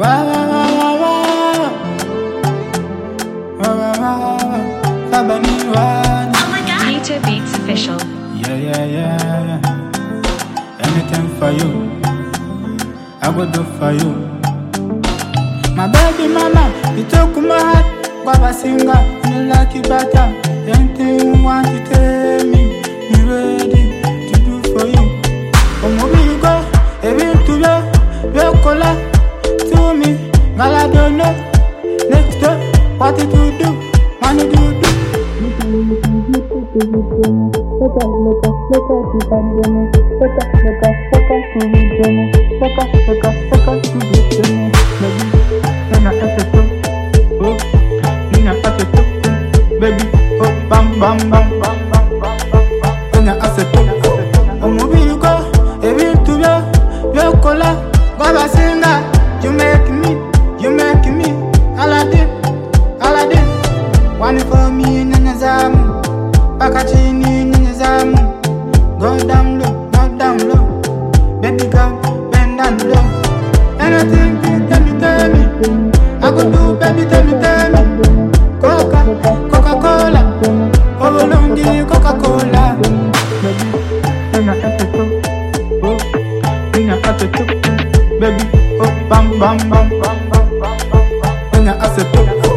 Wow, wow, wow, wow, wow, wow. Fabani one. Oh my god. Tito Beats Official. Yeah. Anything for you, I will do for you. My baby mama, you took my heart, Baba singer, you like it better. Anything you want to tell me, be ready to do for you. Oh, movie you go, even to you, your color to me, girl I don't know. Next door, what did you do? What did you do? Baby, oh bam bam bam bam bam bam bam. Onya aseto, oh movie you go, even to your color, Baba singer, you make me, Aladdin. One for me, Nanazamu, Pakachini, Nanazamu. Go down low, baby girl, bend down low. Anything, tell me, I could do, baby, tell me. Coca-Cola, Obolongi, Coca-Cola. Baby, oh bam bam bam bam bam bam. Onya aseto,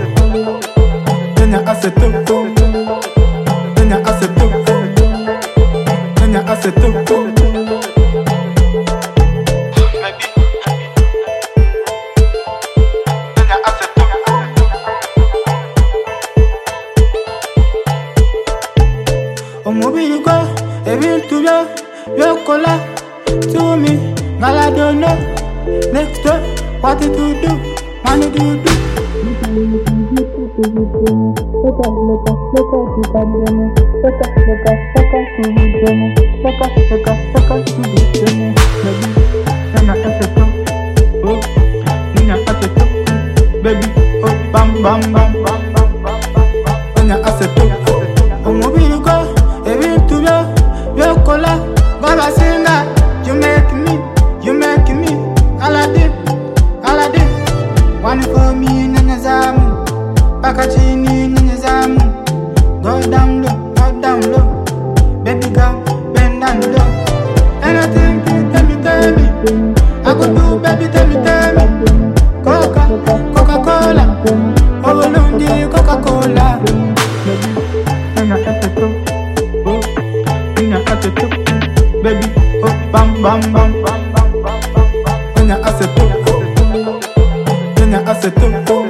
oh movie you go, even to your color to me, girl I don't know. Next door, what did you do? What did you do? Baby, oh bam bam bam bam bam bam. Onya aseto, oh movie you go, even to your color, Baba singer, you make me, Aladdin. One for me, Nanazamu, Pakachini, Nanazamu. Go down low, baby girl, bend down low. Anything, tell me, I could do, baby, tell me. Coca-Cola, Obolongi, Coca-Cola. Baby, oh bam bam bam bam bam bam. Onya aseto.